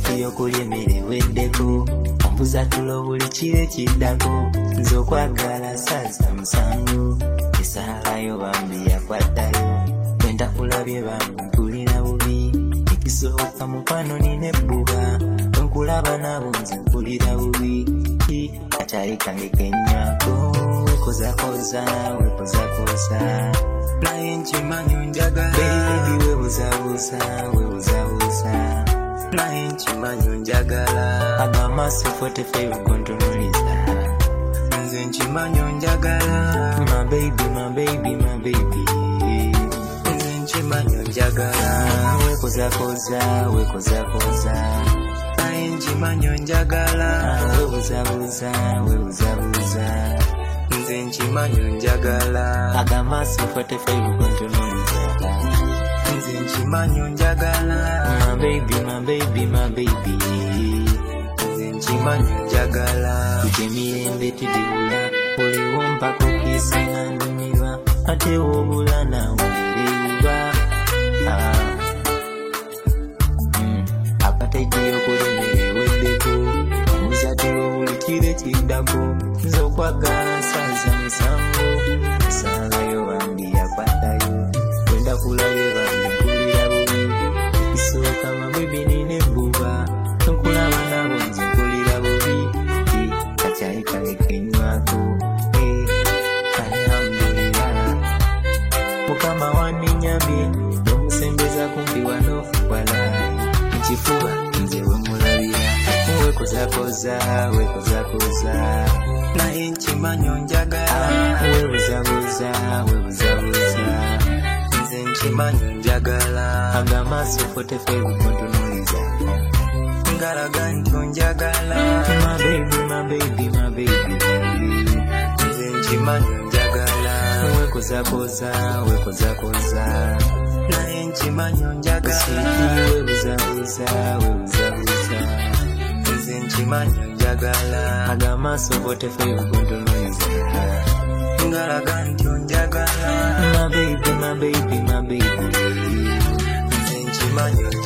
Appetite y'okulya emmere eweddeko, ombuza tulo buli kiro kiddako, nze okwagala saaza musango, esaalayo bambi yakwatayo, bwe ntakulabye bambi mpulira bubi, ekisooka mukwano nina ebbuba, bwe nkulaba nabo nze mpulira bubi, akali kange kenywako, wekozakoza wekozakoza, naye nkimanyi onjagala, baby webuzabuza webuzabuza, naye nkimanyi onjagala, ag'amaaso fotefe wegontunuliza, nze nkimanyi onjagala, my baby my baby my baby, nze nkimanyi onjagala, wekozakoza wekozakoza, naye nkimanyi onjagala, webuzabuza webuzabuza, nze nkimanyi onjagala, ag'amaaso fotefe wegontunuliza, nze nkimanyi onjagala, my baby my baby my baby, nze nkimanyi onjagala, emirembe tudibula, oliwo mpaka okisanga ndumirwa, ate wobula nawe eriba, appetite y'okulya emmere eweddeko, ombuza tulo buli kiro kiddako, nze okwagala saaza musango, esaalayo bambi yakwatayo, bwe ndakulabye bambi mpulira bubi, ekisooka mabebi nina ebbuba, nkulaba nabo nze mpulira bubi, akyali kange kenywako, alhamdulillah, mukama wanninyambye, n'omusembeza kumpi wano walayi, nkifuba nze wemulabira, wekozakoza wekozakoza, naye nkimanyi onjagala, webuzabuza webuzabuza, nze nkimanyi onjagala, ag'amaaso fotefe wegontunuliza, ngalaga nti onjagala, my baby my baby my baby, nze nkimanyi onjagala, wekozakoza wekozakoza, naye nkimanyi onjagala, webuzabuza webuzabuza, nze nkimanyi onjagala, ag'amaaso fotefe wegontunuliza, ngalaga nti onjagala, my baby my baby my baby, nze nkimanyi